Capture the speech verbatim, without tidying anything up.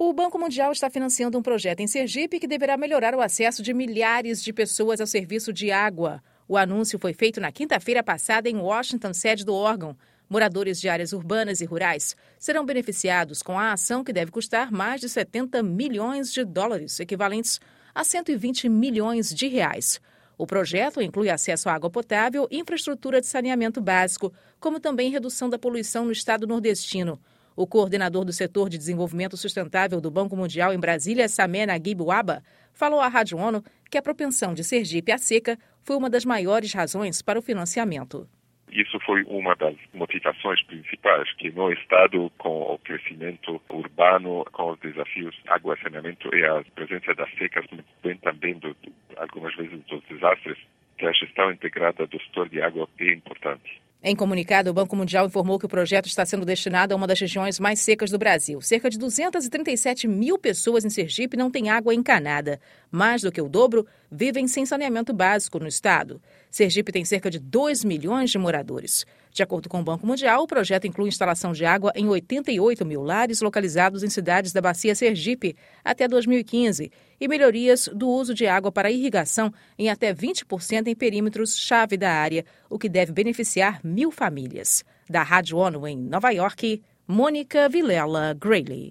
O Banco Mundial está financiando um projeto em Sergipe que deverá melhorar o acesso de milhares de pessoas ao serviço de água. O anúncio foi feito na quinta-feira passada em Washington, sede do órgão. Moradores de áreas urbanas e rurais serão beneficiados com a ação que deve custar mais de setenta milhões de dólares, equivalentes a cento e vinte milhões de reais. O projeto inclui acesso à água potável e infraestrutura de saneamento básico, como também redução da poluição no estado nordestino. O coordenador do setor de desenvolvimento sustentável do Banco Mundial em Brasília, Sameh Naguib Wahba, falou à Rádio ONU que a propensão de Sergipe à seca foi uma das maiores razões para o financiamento. Isso foi uma das motivações principais, que no estado, com o crescimento urbano, com os desafios água e saneamento e a presença das secas, bem também do, do, algumas vezes dos desastres, que a gestão integrada do setor de água é importante. Em comunicado, o Banco Mundial informou que o projeto está sendo destinado a uma das regiões mais secas do Brasil. Cerca de duzentas e trinta e sete mil pessoas em Sergipe não têm água encanada. Mais do que o dobro vivem sem saneamento básico no estado. Sergipe tem cerca de dois milhões de moradores. De acordo com o Banco Mundial, o projeto inclui instalação de água em oitenta e oito mil lares localizados em cidades da Bacia Sergipe até dois mil e quinze e melhorias do uso de água para irrigação em até vinte por cento em perímetros-chave da área, o que deve beneficiar mil famílias. Da Rádio ONU em Nova York, Mônica Vilela Grayley.